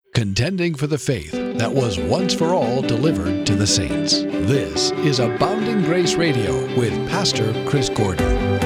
Contending for the faith that was once for all delivered to the saints. This is Abounding Grace Radio with Pastor Chris Gordon.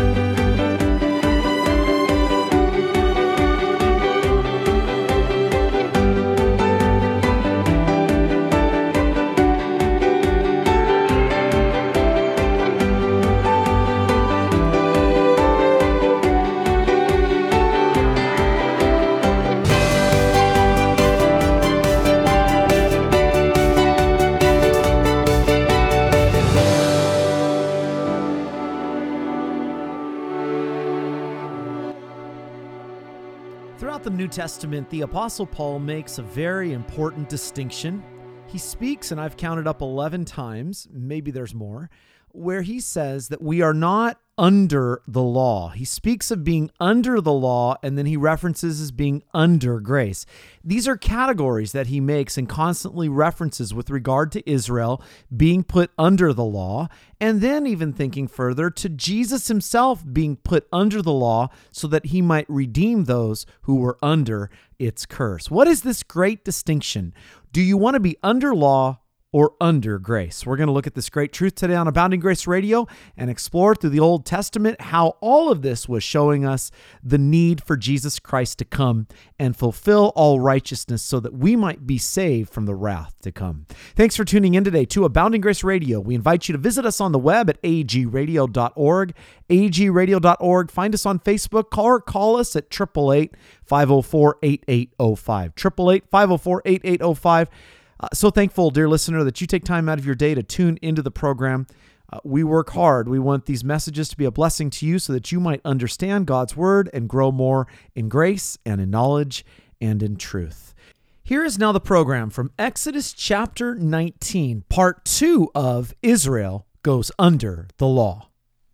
Throughout the New Testament, the Apostle Paul makes a very important distinction. He speaks, and I've counted up 11 times, maybe there's more, where he says that we are not under the law. He speaks of being under the law, and then he references as being under grace. These are categories that he makes and constantly references with regard to Israel being put under the law, and then even thinking further to Jesus himself being put under the law so that he might redeem those who were under its curse. What is this great distinction? Do you want to be under law or under grace? We're going to look at this great truth today on Abounding Grace Radio and explore through the Old Testament how all of this was showing us the need for Jesus Christ to come and fulfill all righteousness so that we might be saved from the wrath to come. Thanks for tuning in today to Abounding Grace Radio. We invite you to visit us on the web at agradio.org, agradio.org. Find us on Facebook or call us at 888-504-8805, 888-504-8805. So thankful, dear listener, that you take time out of your day to tune into the program. We work hard. We want these messages to be a blessing to you so that you might understand God's word and grow more in grace and in knowledge and in truth. Here is now the program from Exodus chapter 19, part 2 of Israel Goes Under the Law.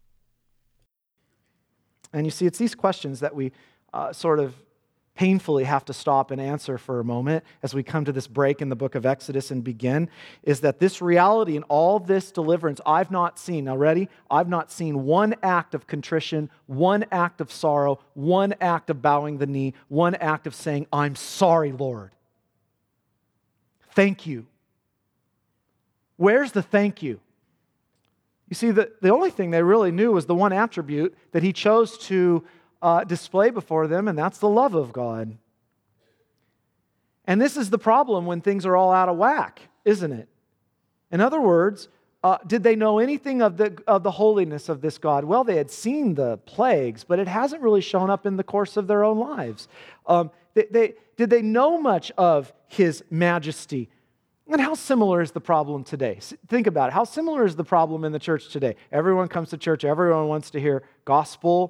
And you see, it's these questions that we sort of painfully have to stop and answer for a moment as we come to this break in the book of Exodus and begin, is that this reality and all this deliverance I've not seen. Now ready? I've not seen one act of contrition, one act of sorrow, one act of bowing the knee, one act of saying, I'm sorry, Lord. Thank you. Where's the thank you? You see, the only thing they really knew was the one attribute that he chose to display before them, and that's the love of God. And this is the problem when things are all out of whack, isn't it? In other words, did they know anything of the holiness of this God? Well, they had seen the plagues, but it hasn't really shown up in the course of their own lives. Did they know much of His majesty? And how similar is the problem today? Think about it. How similar is the problem in the church today? Everyone comes to church. Everyone wants to hear gospel,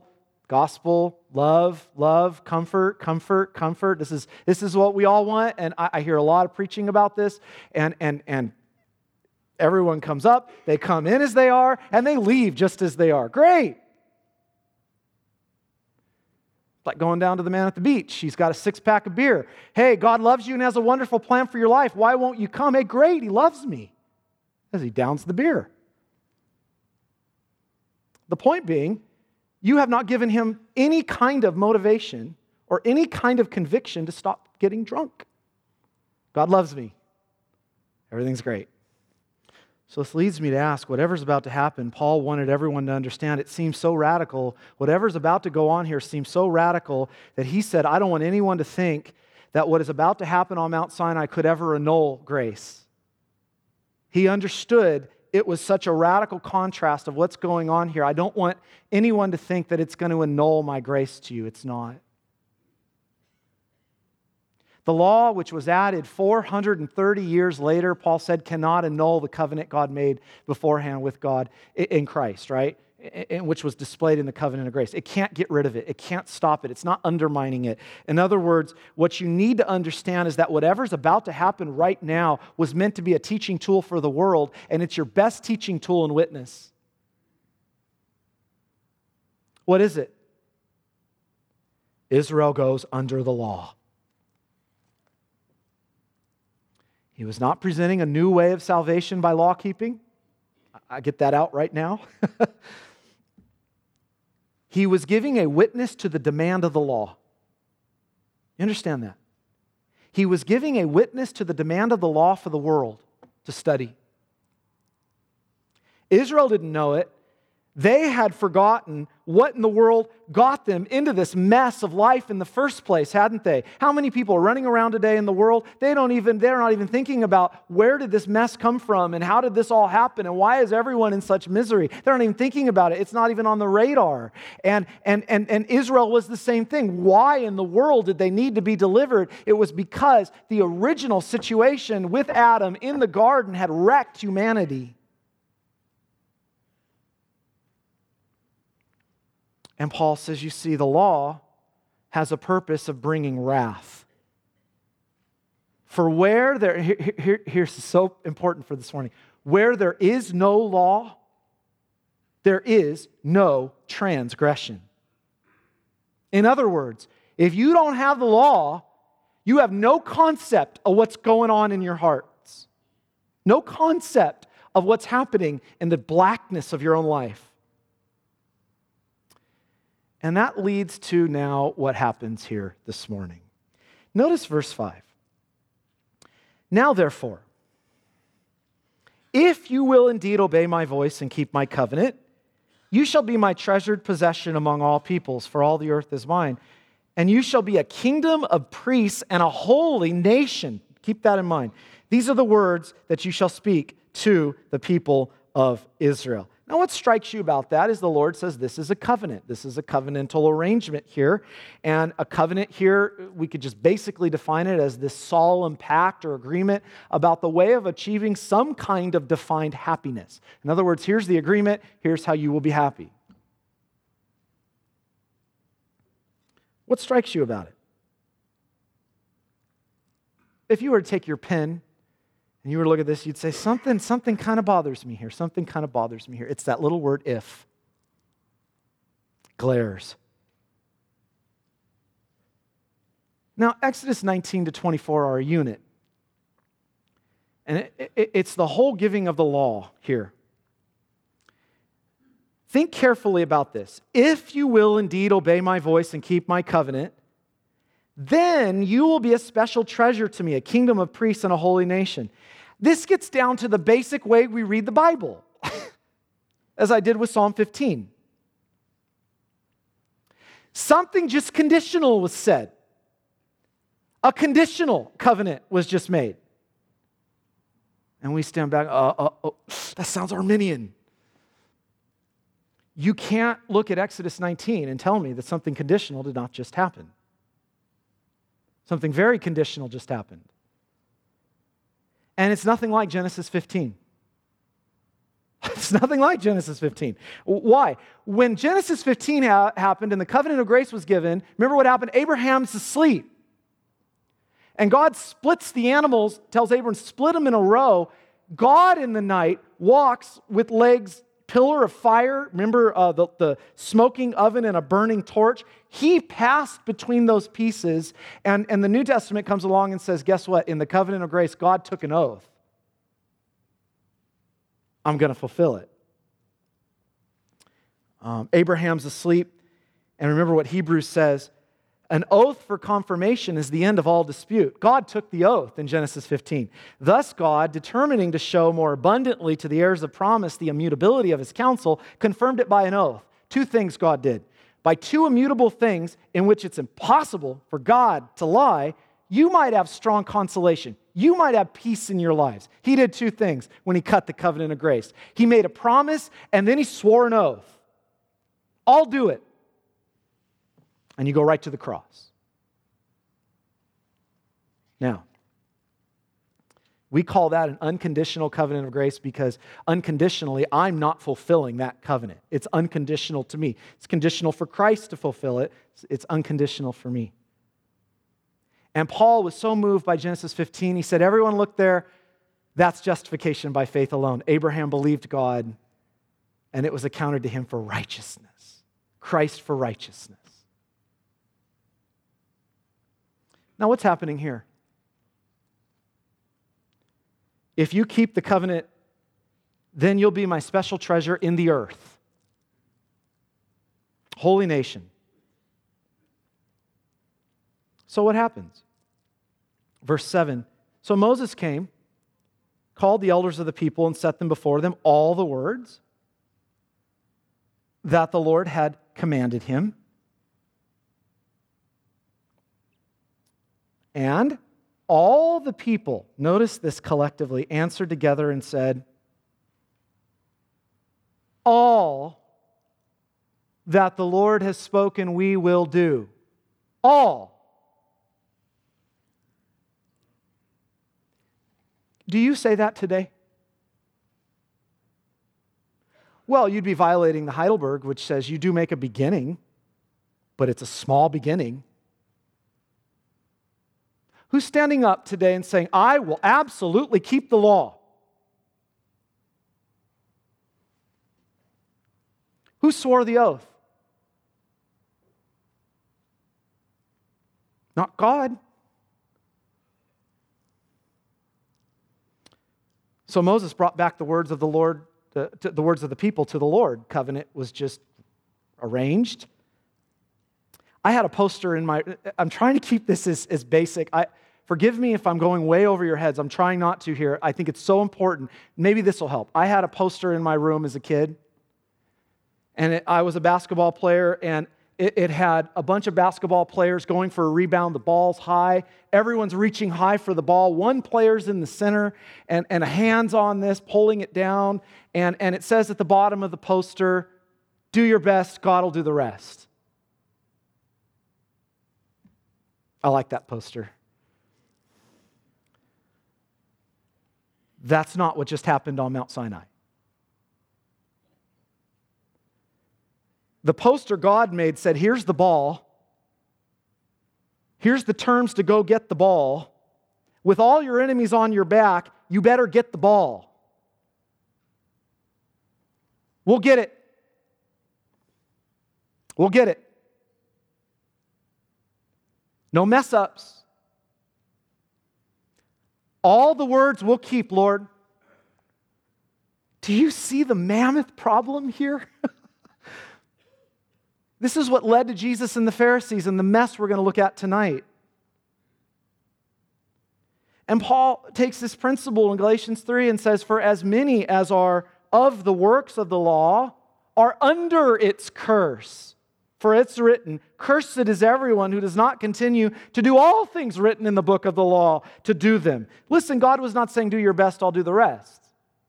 love, comfort. This is what we all want, and I hear a lot of preaching about this, and everyone comes up, they come in as they are, and they leave just as they are. Great! It's like going down to the man at the beach. He's got a 6-pack of beer. Hey, God loves you and has a wonderful plan for your life. Why won't you come? Hey, great, He loves me. As he downs the beer. The point being, you have not given him any kind of motivation or any kind of conviction to stop getting drunk. God loves me. Everything's great. So this leads me to ask, whatever's about to happen, Paul wanted everyone to understand it seems so radical. Whatever's about to go on here seems so radical that he said, I don't want anyone to think that what is about to happen on Mount Sinai could ever annul grace. He understood it was such a radical contrast of what's going on here. I don't want anyone to think that it's going to annul my grace to you. It's not. The law, which was added 430 years later, Paul said, cannot annul the covenant God made beforehand with God in Christ, right? Which was displayed in the covenant of grace. It can't get rid of it. It can't stop it. It's not undermining it. In other words, what you need to understand is that whatever's about to happen right now was meant to be a teaching tool for the world, and it's your best teaching tool and witness. What is it? Israel goes under the law. He was not presenting a new way of salvation by law keeping. I get that out right now. He was giving a witness to the demand of the law. You understand that? He was giving a witness to the demand of the law for the world to study. Israel didn't know it. They had forgotten what in the world got them into this mess of life in the first place, hadn't they? How many people are running around today in the world? They're not even thinking about where did this mess come from and how did this all happen and why is everyone in such misery? They're not even thinking about it. It's not even on the radar. And Israel was the same thing. Why in the world did they need to be delivered? It was because the original situation with Adam in the garden had wrecked humanity. And Paul says, you see, the law has a purpose of bringing wrath. For where there, here's so important for this morning. Where there is no law, there is no transgression. In other words, if you don't have the law, you have no concept of what's going on in your hearts. No concept of what's happening in the blackness of your own life. And that leads to now what happens here this morning. Notice verse 5. Now therefore, if you will indeed obey my voice and keep my covenant, you shall be my treasured possession among all peoples, for all the earth is mine. And you shall be a kingdom of priests and a holy nation. Keep that in mind. These are the words that you shall speak to the people of Israel. Now, what strikes you about that is the Lord says this is a covenant. This is a covenantal arrangement here. And a covenant here, we could just basically define it as this solemn pact or agreement about the way of achieving some kind of defined happiness. In other words, here's the agreement. Here's how you will be happy. What strikes you about it? If you were to take your pen and you were to look at this, you'd say, something kind of bothers me here. Something kind of bothers me here. It's that little word, if. Glares. Now, Exodus 19 to 24 are a unit. And it's the whole giving of the law here. Think carefully about this. If you will indeed obey my voice and keep my covenant, then you will be a special treasure to me, a kingdom of priests and a holy nation. This gets down to the basic way we read the Bible, as I did with Psalm 15. Something just conditional was said. A conditional covenant was just made. And we stand back, that sounds Arminian. You can't look at Exodus 19 and tell me that something conditional did not just happen. Something very conditional just happened. And it's nothing like Genesis 15. It's nothing like Genesis 15. Why? When Genesis 15 happened and the covenant of grace was given, remember what happened? Abraham's asleep. And God splits the animals, tells Abram, split them in a row. God in the night walks with legs, pillar of fire. Remember the smoking oven and a burning torch? He passed between those pieces, and the New Testament comes along and says, guess what? In the covenant of grace, God took an oath. I'm going to fulfill it. Abraham's asleep, and remember what Hebrews says, an oath for confirmation is the end of all dispute. God took the oath in Genesis 15. Thus God, determining to show more abundantly to the heirs of promise the immutability of his counsel, confirmed it by an oath. Two things God did. By two immutable things in which it's impossible for God to lie, you might have strong consolation. You might have peace in your lives. He did two things when he cut the covenant of grace. He made a promise and then he swore an oath. I'll do it. And you go right to the cross. Now, we call that an unconditional covenant of grace because unconditionally, I'm not fulfilling that covenant. It's unconditional to me. It's conditional for Christ to fulfill it. It's unconditional for me. And Paul was so moved by Genesis 15, he said, everyone look there, that's justification by faith alone. Abraham believed God, and it was accounted to him for righteousness. Christ for righteousness. Now, what's happening here? If you keep the covenant, then you'll be my special treasure in the earth. Holy nation. So what happens? Verse 7. So Moses came, called the elders of the people, and set them before them all the words that the Lord had commanded him. And all the people, notice this collectively, answered together and said, all that the Lord has spoken we will do. All. Do you say that today? Well, you'd be violating the Heidelberg, which says you do make a beginning, but it's a small beginning. Who's standing up today and saying, I will absolutely keep the law? Who swore the oath? Not God. So Moses brought back the words of the Lord, the words of the people to the Lord. Covenant was just arranged. I had a poster in my, I'm trying to keep this as basic. Forgive me if I'm going way over your heads. I'm trying not to here. I think it's so important. Maybe this will help. I had a poster in my room as a kid, and I was a basketball player, and it had a bunch of basketball players going for a rebound. The ball's high. Everyone's reaching high for the ball. One player's in the center, and a hand's on this, pulling it down. And it says at the bottom of the poster, do your best, God will do the rest. I like that poster. That's not what just happened on Mount Sinai. The poster God made said, here's the ball. Here's the terms to go get the ball. With all your enemies on your back, you better get the ball. We'll get it. We'll get it. No mess ups. All the words we'll keep, Lord. Do you see the mammoth problem here? This is what led to Jesus and the Pharisees and the mess we're going to look at tonight. And Paul takes this principle in Galatians 3 and says, for as many as are of the works of the law are under its curse. For it's written, cursed is everyone who does not continue to do all things written in the book of the law to do them. Listen, God was not saying do your best, I'll do the rest.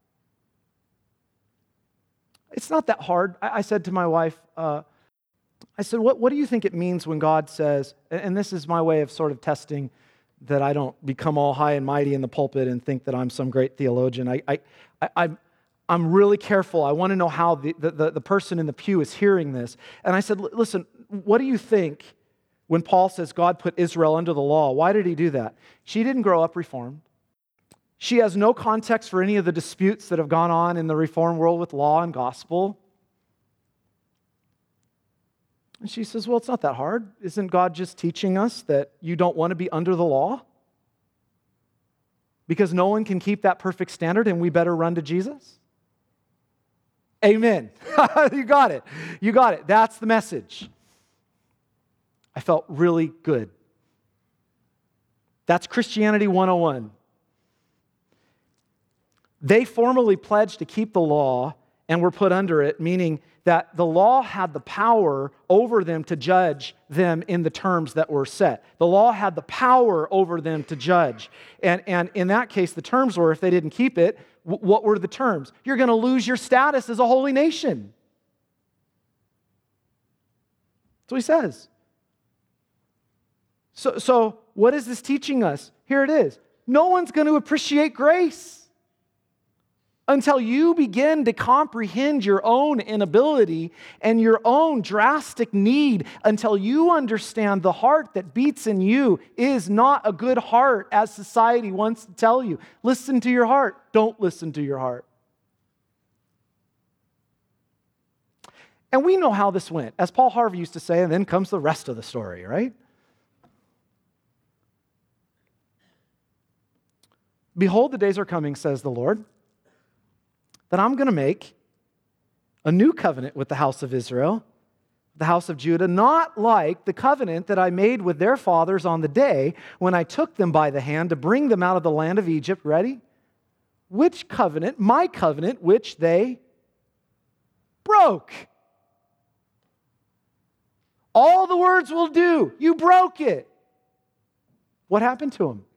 It's not that hard. I said to my wife, I said, what do you think it means when God says, and this is my way of sort of testing that I don't become all high and mighty in the pulpit and think that I'm some great theologian. I'm really careful. I want to know how the person in the pew is hearing this. And I said, listen, what do you think when Paul says God put Israel under the law? Why did he do that? She didn't grow up Reformed. She has no context for any of the disputes that have gone on in the Reformed world with law and gospel. And she says, well, it's not that hard. Isn't God just teaching us that you don't want to be under the law? Because no one can keep that perfect standard and we better run to Jesus? Amen. You got it. You got it. That's the message. I felt really good. That's Christianity 101. They formally pledged to keep the law and were put under it, meaning that the law had the power over them to judge them in the terms that were set. The law had the power over them to judge. And in that case, the terms were, if they didn't keep it, what were the terms? You're going to lose your status as a holy nation. That's what he says. So what is this teaching us? Here it is. No one's going to appreciate grace until you begin to comprehend your own inability and your own drastic need, until you understand the heart that beats in you is not a good heart, as society wants to tell you. Listen to your heart. Don't listen to your heart. And we know how this went. As Paul Harvey used to say, and then comes the rest of the story, right? Behold, the days are coming, says the Lord, that I'm going to make a new covenant with the house of Israel, the house of Judah, not like the covenant that I made with their fathers on the day when I took them by the hand to bring them out of the land of Egypt. Ready? Which covenant? My covenant, which they broke. All the words will do. You broke it. What happened to them?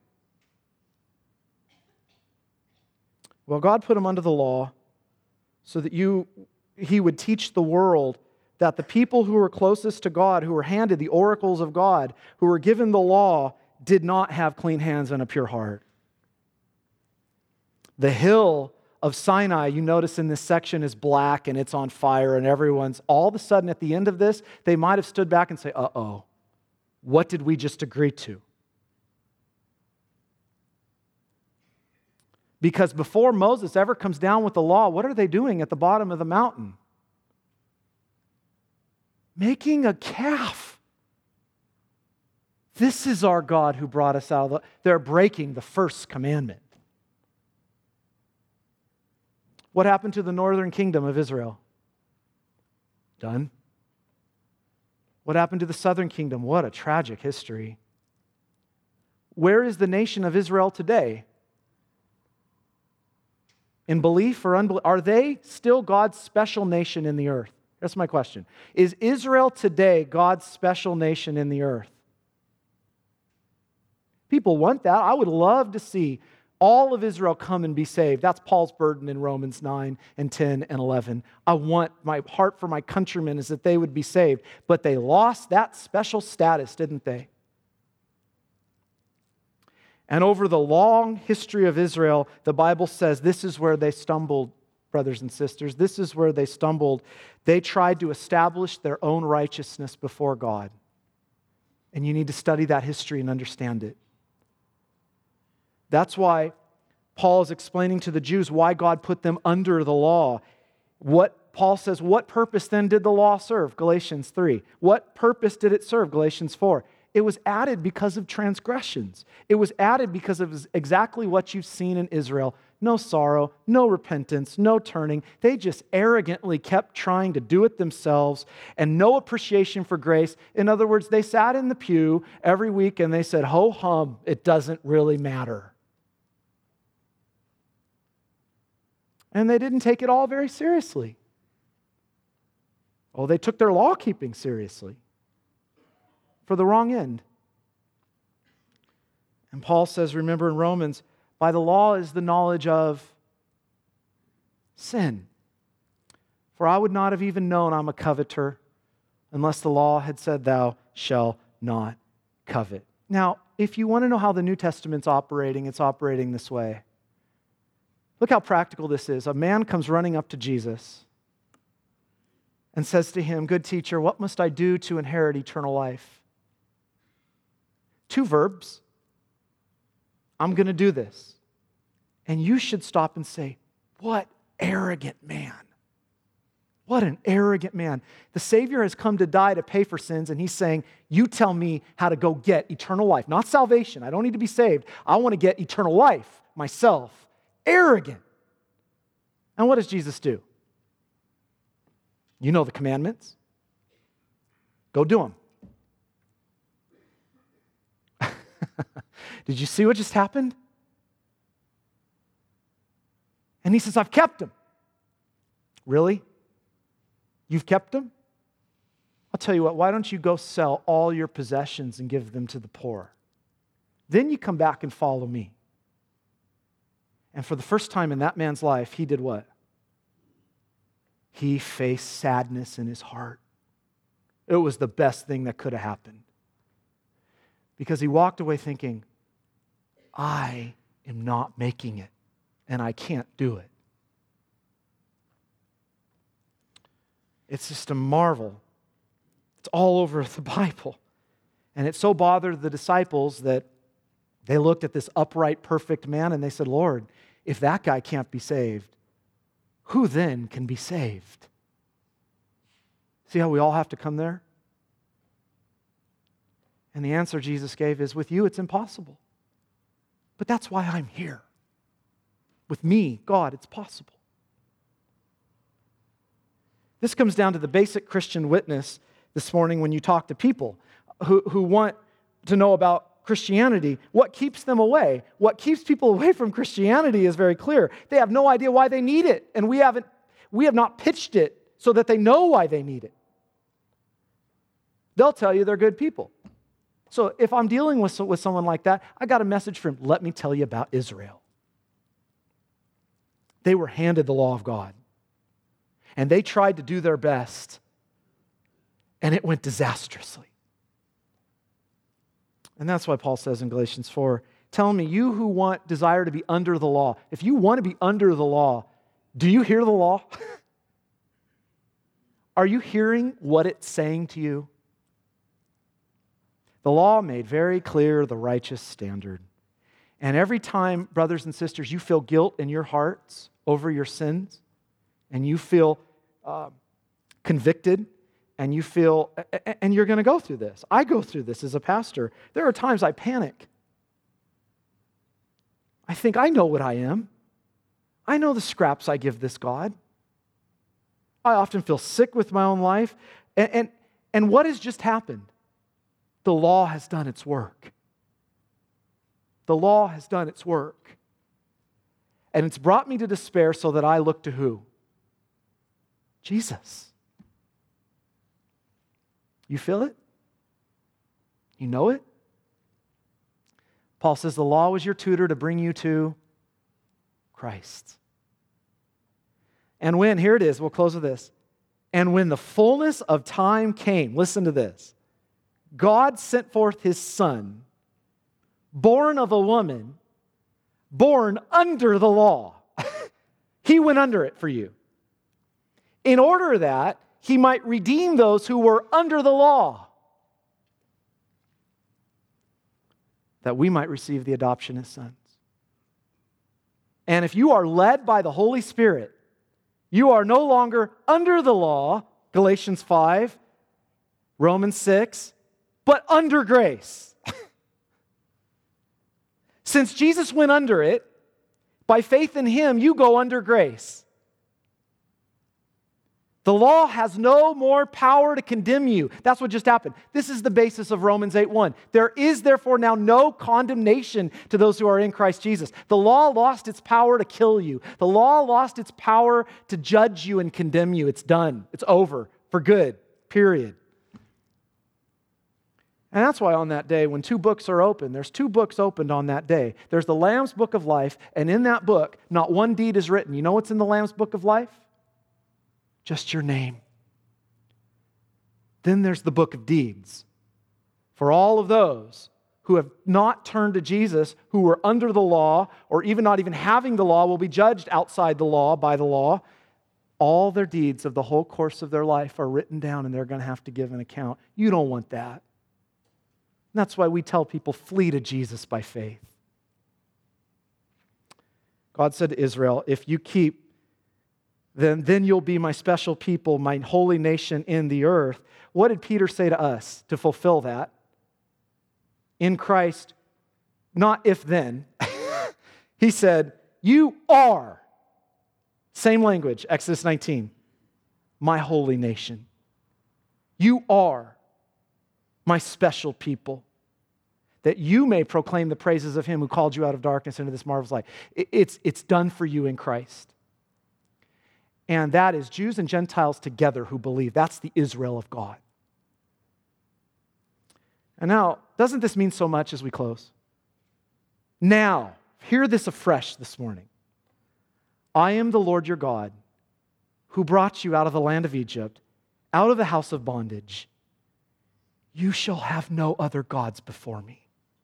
Well, God put them under the law so that He would teach the world that the people who were closest to God, who were handed the oracles of God, who were given the law, did not have clean hands and a pure heart. The hill of Sinai, you notice in this section, is black and it's on fire, and everyone's, all of a sudden at the end of this, they might have stood back and say, uh-oh, what did we just agree to? Because before Moses ever comes down with the law, what are they doing at the bottom of the mountain? Making a calf. This is our God who brought us out of the... They're breaking the first commandment. What happened to the northern kingdom of Israel? Done. What happened to the southern kingdom? What a tragic history. Where is the nation of Israel today? In belief or unbelief? Are they still God's special nation in the earth? That's my question. Is Israel today God's special nation in the earth? People want that. I would love to see all of Israel come and be saved. That's Paul's burden in Romans 9 and 10 and 11. I want, my heart for my countrymen is that they would be saved. But they lost that special status, didn't they? And over the long history of Israel, the Bible says this is where they stumbled, brothers and sisters. This is where they stumbled. They tried to establish their own righteousness before God. And you need to study that history and understand it. That's why Paul is explaining to the Jews why God put them under the law. What Paul says, what purpose then did the law serve? Galatians 3. What purpose did it serve? Galatians 4. It was added because of transgressions. It was added because of exactly what you've seen in Israel. No sorrow, no repentance, no turning. They just arrogantly kept trying to do it themselves and no appreciation for grace. In other words, they sat in the pew every week and they said, ho hum, it doesn't really matter. And they didn't take it all very seriously. Oh, they took their law keeping seriously for the wrong end. And Paul says, remember in Romans, by the law is the knowledge of sin. For I would not have even known I'm a coveter unless the law had said, thou shalt not covet. Now, if you want to know how the New Testament's operating, it's operating this way. Look how practical this is. A man comes running up to Jesus and says to him, good teacher, what must I do to inherit eternal life? 2 verbs. I'm going to do this. And you should stop and say, what arrogant man. What an arrogant man. The Savior has come to die to pay for sins, and He's saying, you tell me how to go get eternal life. Not salvation. I don't need to be saved. I want to get eternal life myself. Arrogant. And what does Jesus do? You know the commandments. Go do them. Did you see what just happened? And He says, I've kept them. Really? You've kept them? I'll tell you what, why don't you go sell all your possessions and give them to the poor? Then you come back and follow me. And for the first time in that man's life, he did what? He faced sadness in his heart. It was the best thing that could have happened. Because he walked away thinking, I am not making it, and I can't do it. It's just a marvel. It's all over the Bible. And it so bothered the disciples that they looked at this upright, perfect man and they said, Lord, if that guy can't be saved, who then can be saved? See how we all have to come there? And the answer Jesus gave is, with you it's impossible. But that's why I'm here. With me, God, it's possible. This comes down to the basic Christian witness this morning when you talk to people who want to know about Christianity, what keeps them away? What keeps people away from Christianity is very clear. They have no idea why they need it, and we have not pitched it so that they know why they need it. They'll tell you they're good people. So if I'm dealing with someone like that, I got a message for him. Let me tell you about Israel. They were handed the law of God, and they tried to do their best, and it went disastrously. And that's why Paul says in Galatians 4, tell me, you who desire to be under the law, if you want to be under the law, do you hear the law? Are you hearing what it's saying to you? The law made very clear the righteous standard. And every time, brothers and sisters, you feel guilt in your hearts over your sins, and you feel convicted, and you feel, and you're going to go through this. I go through this as a pastor. There are times I panic. I think I know what I am. I know the scraps I give this God. I often feel sick with my own life. And what has just happened? The law has done its work. The law has done its work. And it's brought me to despair so that I look to who? Jesus. You feel it? You know it? Paul says the law was your tutor to bring you to Christ. And when, here it is, we'll close with this. And when the fullness of time came, listen to this. God sent forth His Son, born of a woman, born under the law. He went under it for you. In order that He might redeem those who were under the law, that we might receive the adoption as sons. And if you are led by the Holy Spirit, you are no longer under the law, Galatians 5, Romans 6, but under grace. Since Jesus went under it, by faith in Him, you go under grace. The law has no more power to condemn you. That's what just happened. This is the basis of Romans 8:1. There is therefore now no condemnation to those who are in Christ Jesus. The law lost its power to kill you. The law lost its power to judge you and condemn you. It's done. It's over for good, period. And that's why on that day, when two books are open, there's two books opened on that day. There's the Lamb's Book of Life, and in that book, not one deed is written. You know what's in the Lamb's Book of Life? Just your name. Then there's the book of deeds. For all of those who have not turned to Jesus, who were under the law, or even not even having the law, will be judged outside the law, by the law. All their deeds of the whole course of their life are written down, and they're going to have to give an account. You don't want that. And that's why we tell people, flee to Jesus by faith. God said to Israel, if you keep then you'll be my special people, my holy nation in the earth. What did Peter say to us to fulfill that? In Christ, not if then. He said, you are, same language, Exodus 19, my holy nation. You are my special people, that you may proclaim the praises of Him who called you out of darkness into this marvelous light. It's done for you in Christ. And that is Jews and Gentiles together who believe. That's the Israel of God. And now, doesn't this mean so much as we close? Now, hear this afresh this morning. I am the Lord your God, who brought you out of the land of Egypt, out of the house of bondage. You shall have no other gods before me.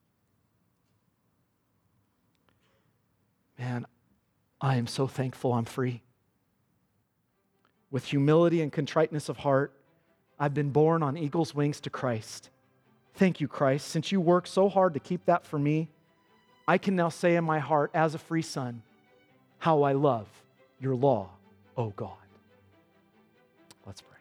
Man, I am so thankful I'm free. With humility and contriteness of heart, I've been born on eagle's wings to Christ. Thank you, Christ. Since you worked so hard to keep that for me, I can now say in my heart, as a free son, how I love your law, O God. Let's pray.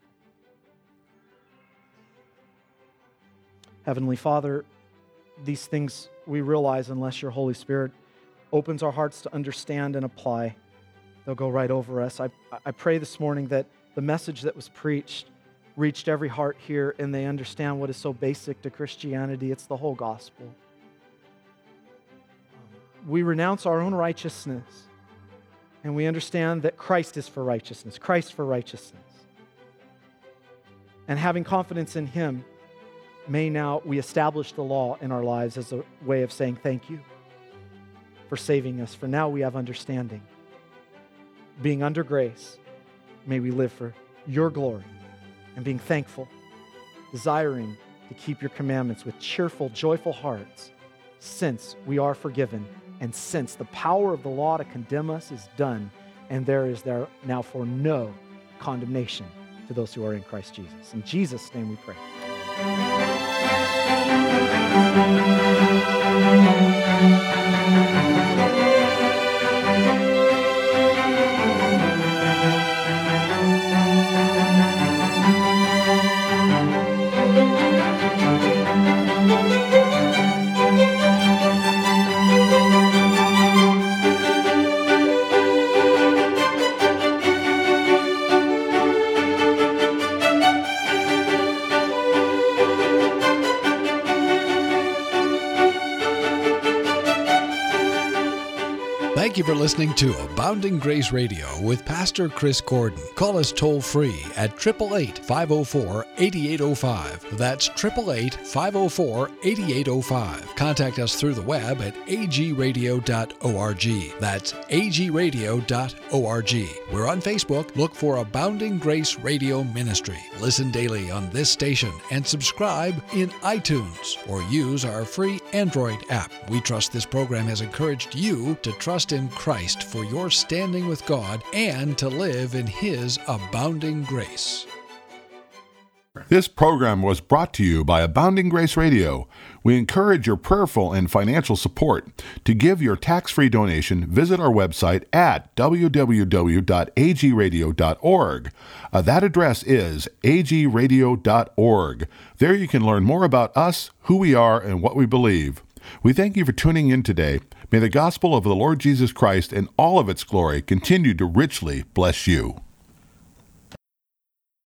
Heavenly Father, these things we realize unless your Holy Spirit opens our hearts to understand and apply, they'll go right over us. I pray this morning that the message that was preached reached every heart here and they understand what is so basic to Christianity. It's the whole gospel. We renounce our own righteousness and we understand that Christ is for righteousness, Christ for righteousness. And having confidence in Him, may now we establish the law in our lives as a way of saying thank you for saving us, for now we have understanding. Being under grace, may we live for your glory and being thankful, desiring to keep your commandments with cheerful, joyful hearts, since we are forgiven and since the power of the law to condemn us is done, and there is now for no condemnation to those who are in Christ Jesus. In Jesus' name we pray. Thank you for listening to Abounding Grace Radio with Pastor Chris Gordon. Call us toll-free at 888-504-8805. That's 888-504-8805. Contact us through the web at agradio.org. That's agradio.org. We're on Facebook. Look for Abounding Grace Radio Ministry. Listen daily on this station and subscribe in iTunes or use our free Android app. We trust this program has encouraged you to trust in Christ for your standing with God and to live in His abounding grace. This program was brought to you by Abounding Grace Radio. We encourage your prayerful and financial support. To give your tax-free donation, visit our website at www.agradio.org. That address is agradio.org. There you can learn more about us, who we are, and what we believe. We thank you for tuning in today. May the gospel of the Lord Jesus Christ and all of its glory continue to richly bless you.